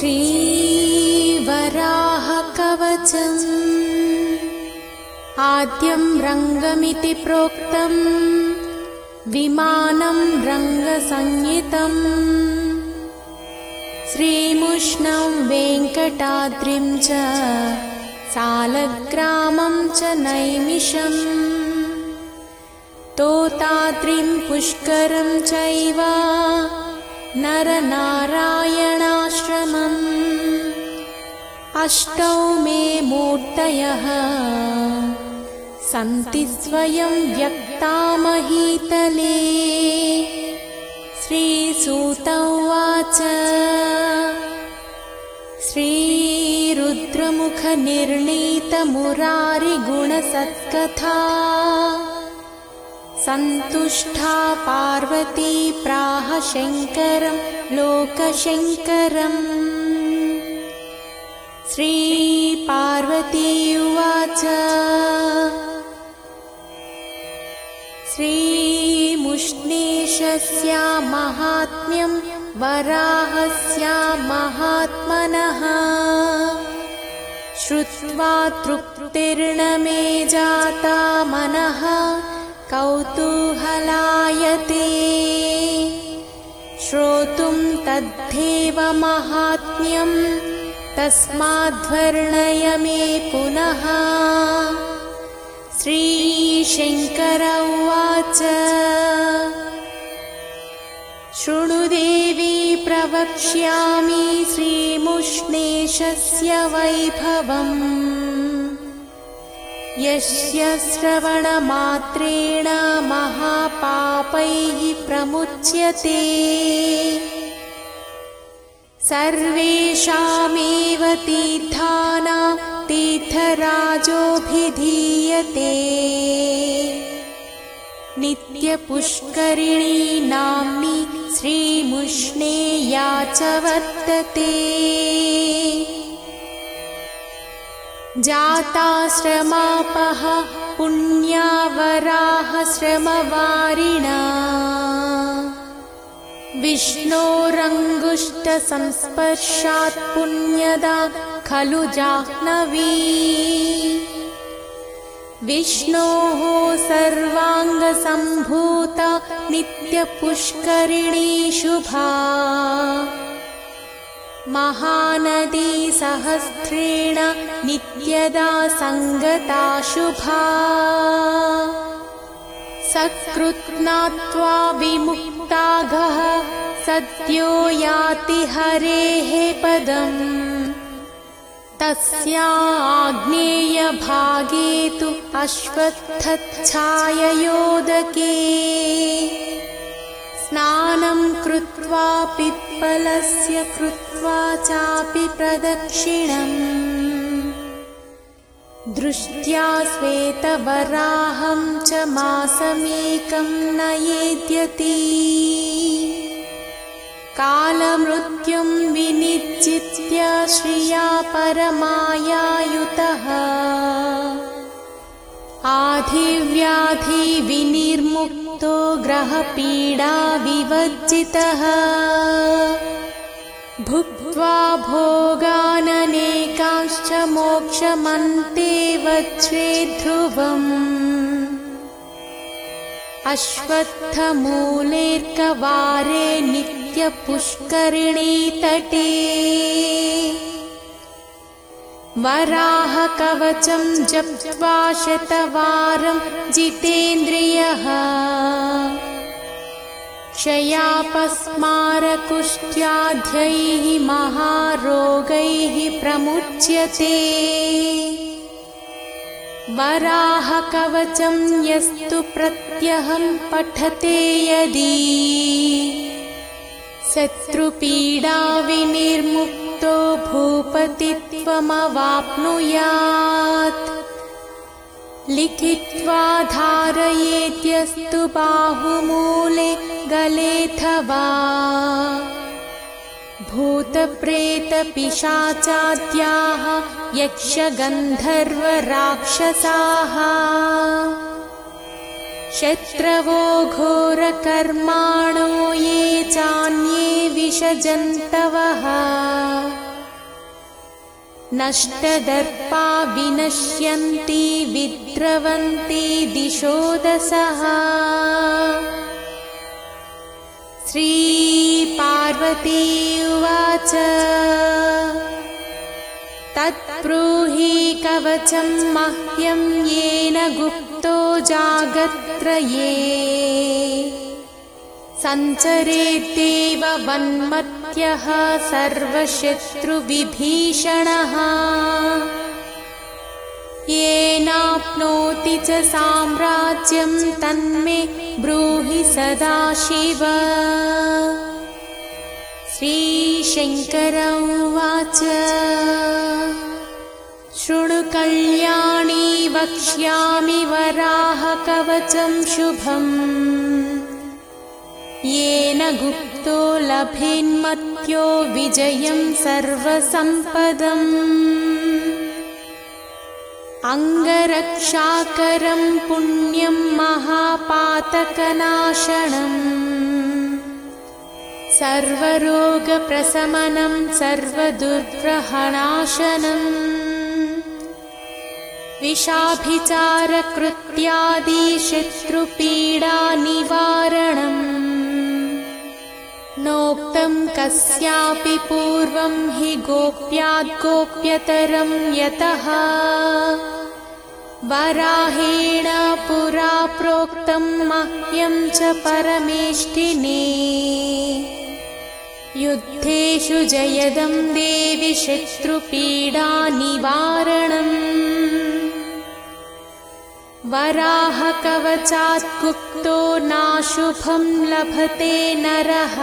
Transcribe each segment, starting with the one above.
श्रीवराहकवचम् आद्यं रङ्गमिति प्रोक्तम् विमानं रङ्गसंज्ञितम् श्रीमुष्णं वेङ्कटाद्रिं च सालग्रामं च नैमिषम् तोताद्रिं पुष्करं चैव नरनारायणाश्रमम् अष्टौ मे मूर्तयः सन्ति स्वयं व्यक्ता महीतले। श्रीसूत उवाच श्रीरुद्रमुखनिर्णीतमुरारिगुणसत्कथा सन्तुष्टा पार्वती प्राह शङ्करं लोकशङ्करम्। श्रीपार्वती उवाच श्रीमुष्णेशस्य माहात्म्यं वराहस्य महात्मनः श्रुत्वा तृप्तिर्न मे जाता मनः कौतूहलायते। श्रोतुं तद्धेव माहात्म्यं तस्माद्वर्णय मे पुनः। श्रीशङ्कर उवाच शृणु देवी प्रवक्ष्यामि श्रीमुष्णेशस्य वैभवम् यस्य श्रवणमात्रेण महापापैः प्रमुच्यते। सर्वेषामेव तीर्थानां तीर्थराजोऽभिधीयते नित्यपुष्करिणी नाम्नी श्रीमुष्णेया च वर्तते। जाताश्रमापः पुण्या वराहश्रमवारिणा विष्णोरङ्गुष्ठसंस्पर्शात् पुण्यदा खलु जाह्नवी। विष्णोः सर्वाङ्गसम्भूता नित्यपुष्करिणी शुभा महानदी सहस्रेण नित्यदा सङ्गता शुभा। सकृत्नात्वा विमुक्तागः सद्यो याति हरेः पदम् तस्या आग्नेयभागे तु अश्वत्थच्छाययोदके स्नानं कृत्वा पिप्पलस्य कृत्वा चापि प्रदक्षिणम् दृष्ट्या श्वेतवराहं च मासमेकं नयेद्यति। कालमृत्युं विनिश्चित्य श्रिया परमायायुतः आधिव्याधिविनिर्मुक्तो ग्रहपीडा विवर्जितः भुक्त्वा भोगाननेकांश्च मोक्षमन्ते वज्रे ध्रुवम्। अश्वत्थमूलेर्कवारे नित्यपुष्करिणी तटे वराहकवचं जप्त्वा शतवारं जितेन्द्रियः क्षयापस्मारकुष्ट्याद्यैः महारोगैः प्रमुच्यते। वराहकवचं यस्तु प्रत्यहं पठते यदि शत्रुपीडा विनिर्मुक्तो भूपतित्वमवाप्नुयात्। लिखित्वा धारयेद्यस्तु बाहुमूले गलेऽथवा भूतप्रेतपिशाचाद्याः यक्षगन्धर्वराक्षसाः शत्रवो घोरकर्माणो ये चान्ये विषजन्तवः नष्टदर्पा विनश्यन्ति विद्रवन्ति दिशो दशः। श्रीपार्वती उवाच तत्ब्रूहि कवचं मह्यं येन गुप्तो जागत्रये सञ्चरेद्देव वन्मत्यः सर्वशत्रुविभीषणः। येनाप्नोति च साम्राज्यं तन्मे ब्रूहि सदाशिव। श्रीशङ्कर उवाच शृणु कल्याणी वक्ष्यामि वराहकवचं शुभम् येन गुप्तो लभेन्मत्यो विजयं सर्वसम्पदम्। अङ्गरक्षाकरं पुण्यं महापातकनाशनम् सर्वरोगप्रशमनं सर्वदुर्ग्रहणाशनम् विषाभिचारकृत्यादि शत्रुपीडानिवारणम् नोक्तं कस्यापि पूर्वं हि गोप्याद्गोप्यतरं यतः वराहेण पुरा प्रोक्तं मह्यं च परमेष्टिने। युद्धेषु जयदं देवि शत्रुपीडानिवारणम् वराहकवचात् गुप्तो नाशुभं लभते नरः।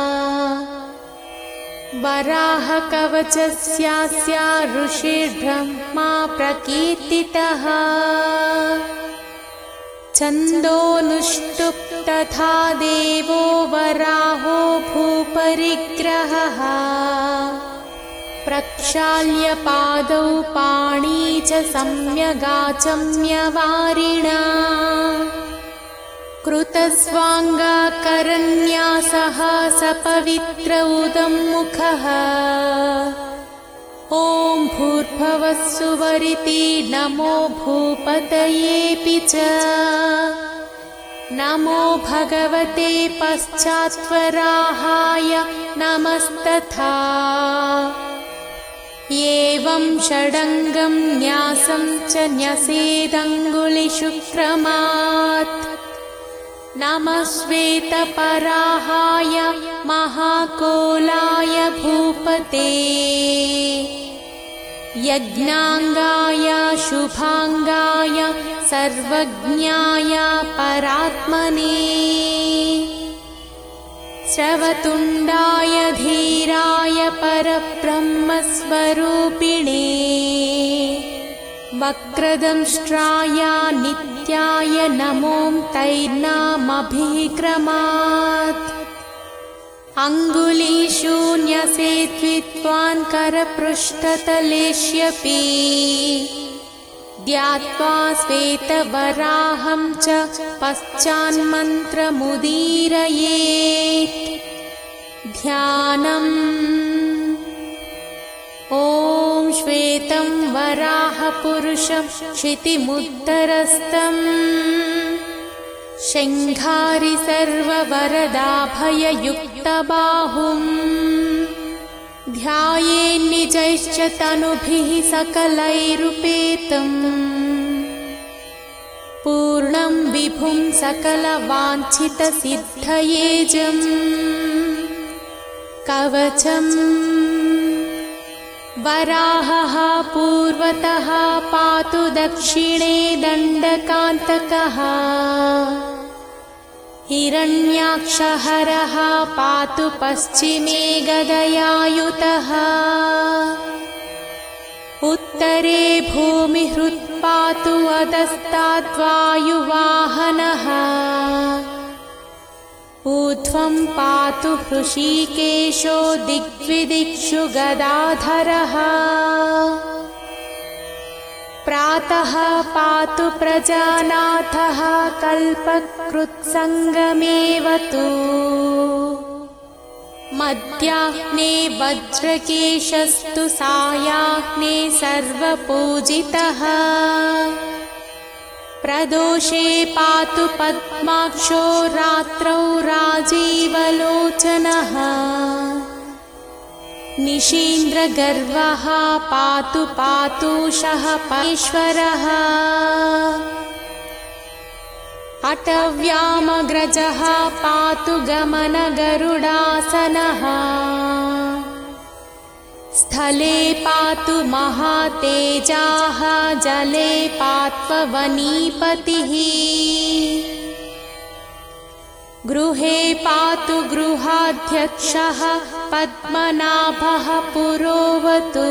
वराहकवचस्यास्य ऋषिर्ब्रह्मा प्रकीर्तितः छन्दोनुष्टुप् तथा देवो वराहो भूपरिग्रहः। प्रक्षाल्य पादौ पाणी च सम्यगाचम्यवारिणा कृतस्वाङ्गाकरन्यासः सपवित्र उदमुखः। ॐ भूर्भुवः सुवरिति नमो भूपतयेऽपि च नमो भगवते पश्चात्वराहाय नमस्तथा। एवं षडङ्गं न्यासं च न्यसेदङ्गुलिशुक्रमात् नमः श्वेतपराहाय महाकोलाय भूपते यज्ञाङ्गाय शुभाङ्गाय सर्वज्ञाय परात्मने श्रवतुण्डाय धीराय परब्रह्मस्वरूपिणे वक्रदंष्ट्राय नित्याय नमो तैर्नामभिक्रमात्। अङ्गुलीशून्यसे द्वित्वान् करपृष्ठतलेष्यपि ध्यात्वा श्वेतवराहं च पश्चान्मन्त्रमुदीरयेत्। ध्यानम् ॐ श्वेतं वराहपुरुषं क्षितिमुत्तरस्थम् शङ्घारि सर्ववरदाभययुक्तबाहुम् ध्यायेन्निजैश्च तनुभिः सकलैरुपेतम् पूर्णं विभुं सकलवाञ्छितसिद्धयेजम् कवचम्। वराहः पूर्वतः पातु दक्षिणे दण्डकान्तकः हिरण्याक्षहरः पातु पश्चिमे गदयायुतः उत्तरे भूमिहृत्पातु अधस्ताद्वायुवाहनः ऊर्ध्वं पातु हृषीकेशो दिग्विदिक्षु गदाधरः प्रातः पातु प्रजानाथः कल्पकृत्सङ्गमेवतु मध्याह्ने वज्रकेशस्तु सायाह्ने सर्वपूजितः प्रदोषे पातु पद्माक्षो रात्रौ राजीवलोचनः निशीन्द्रगर्वः पातु पातुषः परमेश्वरः अटव्यामग्रजः पातु गमनगरुडासनः स्थले पातु महातेजाः जले पात्ववनीपतिः गृहे पातु गृहाध्यक्षः पद्मनाभः पुरोवतु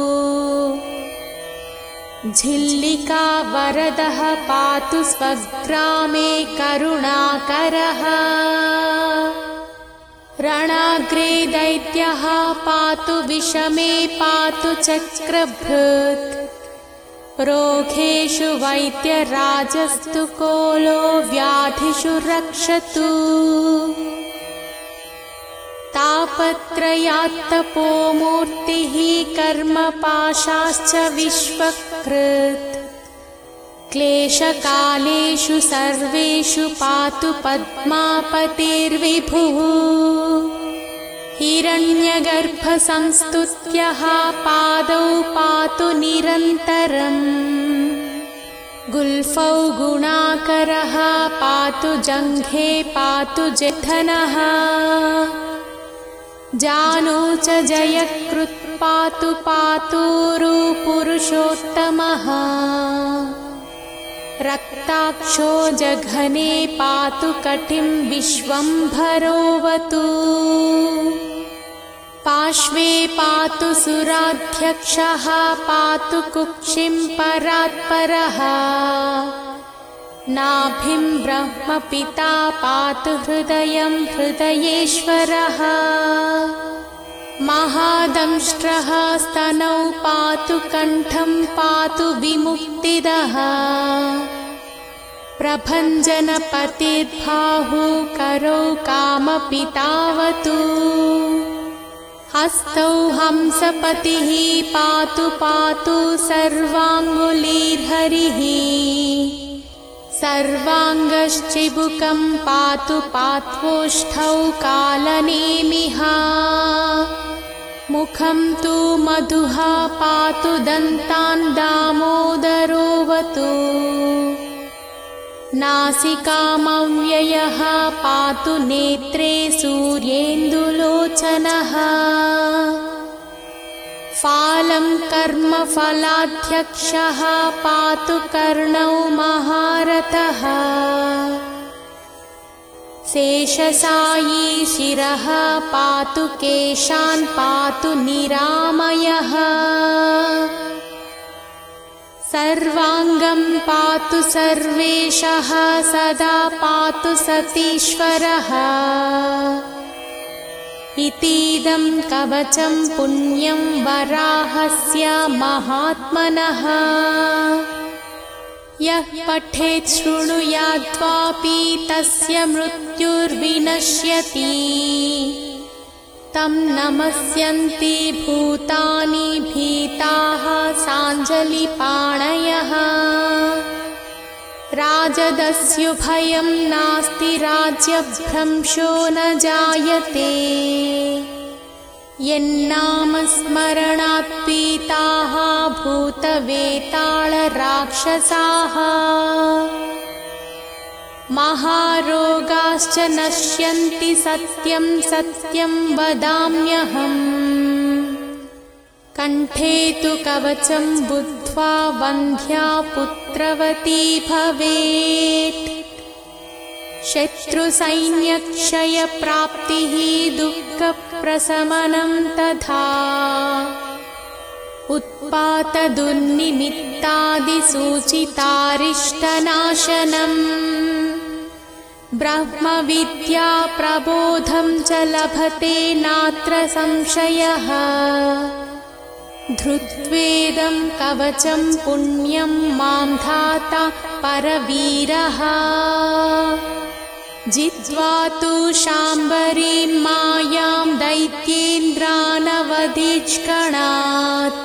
झिल्लिका वरदः पातु स्वग्रामे करुणाकरः रणाग्रे दैत्यः पातु विषमे पातु चक्रभृत् रोगेषु वैद्यराजस्तु कोलो व्याधिषु रक्षतु तापत्रयात्तपोमूर्तिः कर्मपाशाश्च विश्वकृत् क्लेशकालेषु सर्वेषु पातु पद्मापतिर्विभुः हिरण्यगर्भसंस्तुत्यः पादौ पातु निरन्तरम् गुल्फौ गुणाकरः पातु जङ्घे पातु जठनः जानो च जयकृत् पातु पातुरु पुरुषोत्तमः रक्ताक्षो जघने पातु कटिं विश्वम्भरोऽवतु पार्श्वे पातु सुराध्यक्षः पातु कुक्षिं परात्परः नाभिं ब्रह्मपिता पातु हृदयं हृदयेश्वरः महादंष्ट्रः स्तनौ पातु कण्ठं पातु विमुक्तिदः प्रभञ्जनपतिर्बाहु करौ कामपितावतु हस्तौ हंसपतिः पातु पातु सर्वाङ्गुलीर्हरिः सर्वाङ्गश्चिबुकं पातु पात्वोष्ठौ कालनेमिः मुखं तु मधुः पातु दन्तान् दामोदरोऽवतु नासिकामव्ययः पातु नेत्रे सूर्येन्दुलोचनः फालं कर्मफलाध्यक्षः पातु कर्णौ महारथः शेषशायी शिरः पातु केशान् पातु निरामयः सर्वाङ्गं पातु सर्वेशः सदा पातु सतीश्वरः इतीदं कवचं पुण्यं वराहस्य महात्मनः यः पठेत् शृणुयाद्वापि तस्य मृत्युर्विनश्यति तं नमस्यन्ति भूतानि भीताः साञ्जलिपाणयः राजदस्युभयं नास्ति राज्यभ्रंशो न जायते यन्नामस्मरणात् पीताः भूतवेतालराक्षसाः महारोगाश्च नश्यन्ति सत्यं सत्यं वदाम्यहम् कण्ठे तु कवचं बुद्ध्वा वन्ध्या पुत्रवती भवेत् शत्रुसैन्यक्षयप्राप्तिः दुःखप्रशमनं तथा उत्पातदुर्निमित्तादिसूचितारिष्टनाशनम् ब्रह्मविद्या प्रबोधं च लभते नात्र संशयः धृत्वेदं कवचं पुण्यं मां धाता परवीरः जित्वा तु शाम्बरीं मायां दैत्येन्द्रानवधिष्कणात्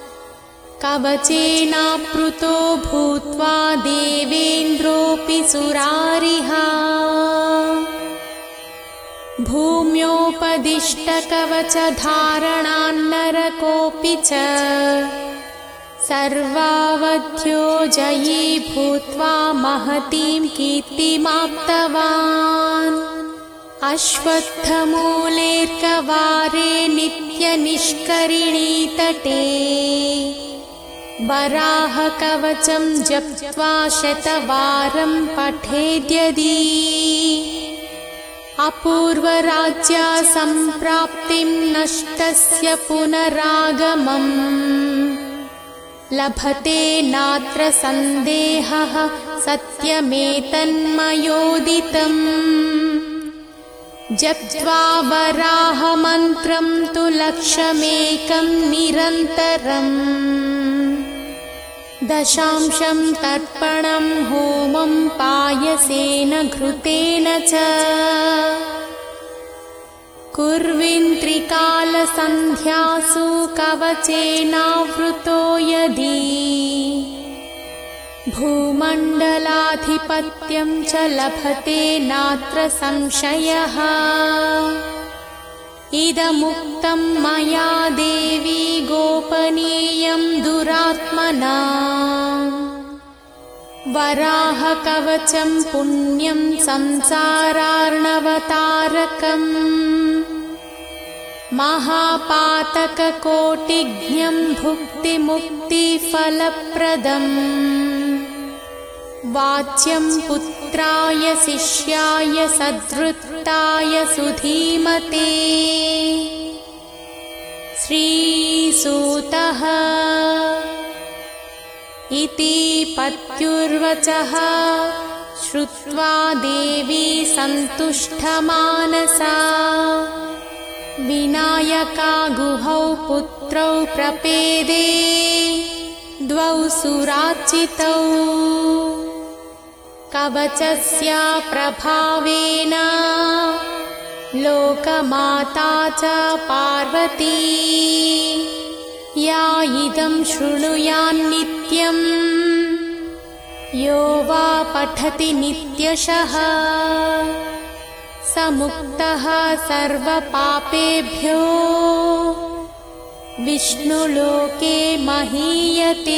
कवचेनाप्लुतो भूत्वा देवेन्द्रोऽपि सुरारिः भूम्योपदिष्टकवचधारणान्नरकोऽपि च सर्वावध्यो जयी भूत्वा महतीं कीर्तिमाप्तवान्। अश्वत्थमूलेऽर्कवारे नित्यनिष्करिणीतटे वराहकवचं जप्त्वा शतवारं पठेद्यदि अपूर्वराज्या सम्प्राप्तिं नष्टस्य पुनरागमम् लभते नात्र सन्देहः सत्यमेतन्मयोदितम्। जप्त्वा वराहमन्त्रं तु लक्षमेकं निरन्तरम् दशांशं तर्पणं होमं पायसेन घृतेन च कुर्विन् त्रिकालसन्ध्यासु कवचेनावृतो यदि भूमण्डलाधिपत्यं च लभते नात्र संशयः। इदमुक्तं मया देवी गोपनीयं दुरात्मना वराहकवचं पुण्यं संसारार्णवतारकम् महापातककोटिज्ञं भुक्तिमुक्तिफलप्रदम् वाच्यं पुत्राय शिष्याय सद्वृत्ताय सुधीमते। श्रीसूतः इति पत्युर्वचः श्रुत्वा देवी सन्तुष्टमानसा विनायकागुहौ पुत्रौ प्रपेदे द्वौ सुरार्चितौ कवचस्य प्रभावेन लोकमाता च पार्वती या इदं शृणुयान्नित्यं यो वा पठति नित्यशः स मुक्तः सर्वपापेभ्यो विष्णुलोके महीयते।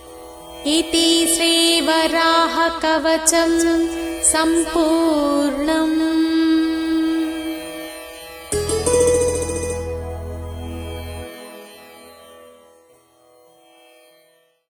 इति श्रीवराहकवचं सम्पूर्णम्।